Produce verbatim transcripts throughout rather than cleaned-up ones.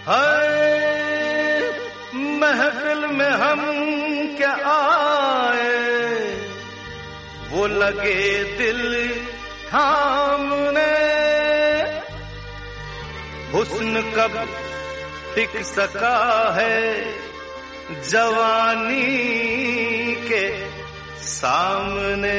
हाय महफिल में हम क्या आए, वो लगे दिल थामने, हुस्न कब टिक सका है जवानी के सामने।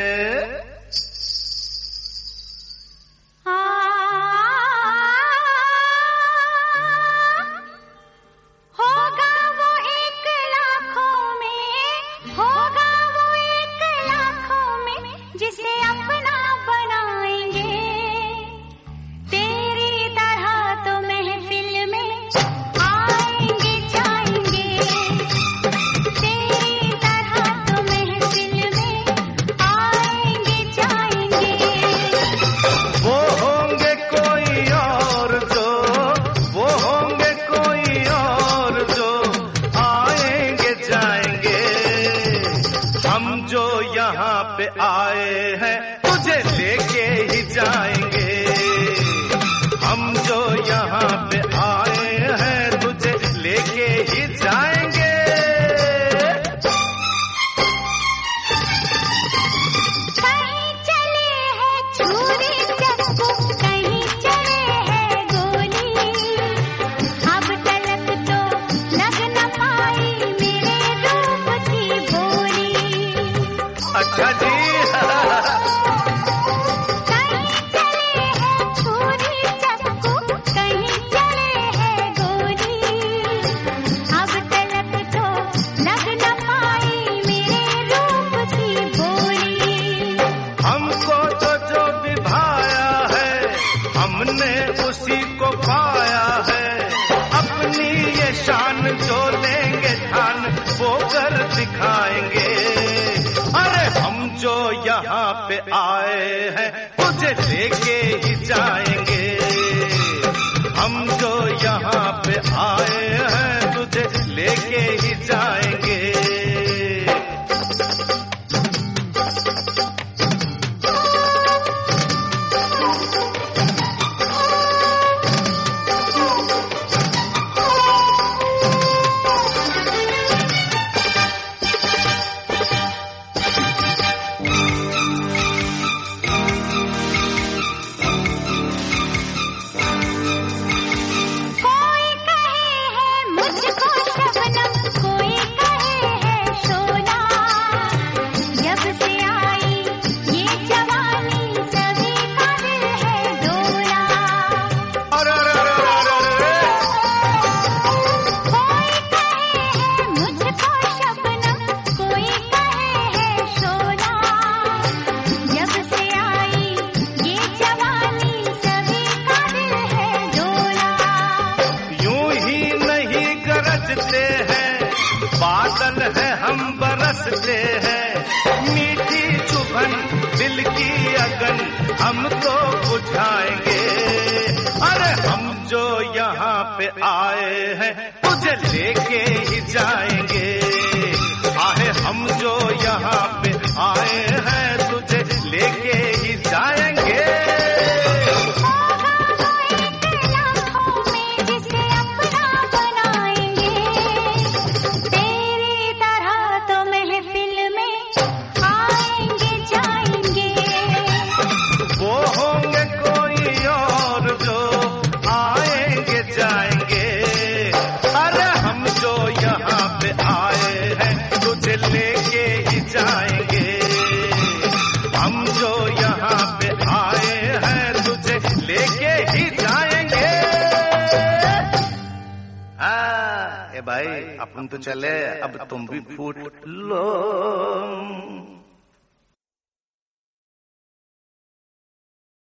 जो यहाँ पे आए हैं तुझे लेके ही जाएंगे, हम जो यहाँ पे आए हैं तुझे लेके ही जाएंगे। कहीं चले हैं छुरी चक्कू, कहीं चले हैं गोली, अब तलक तो लग न पाई मेरे रूप की भोली। अच्छा जी कहीं चले हैं छुरी चक्कू, कहीं चले हैं गोली, अब तलक तो लग न पाई मेरे रूप की भोली। हमको तो जो विभाया है हमने उसी को पाया है, अपनी ये शान जो लेंगे ठान वो कर दिखाएंगे। अरे हम जो यहाँ पे आए हैं तुझे लेके ही जाएंगे, हम जो यहाँ पे आए हैं तुझे लेके ही जाएंगे। बादल है हम बरसते हैं, मीठी चुभन दिल की अगन हम तो बुझाएंगे। अरे हम जो यहाँ पे आए हैं तुझे लेके ही जाएंगे, आहे हम जो यहाँ पे आए हैं तुझे लेके ही जाएंगे। लेके ही जाएंगे, हम जो यहाँ पे आए हैं तुझे लेके ही जाएंगे। हाँ ए भाई अपन तो चले, अब तुम भी फूट लो।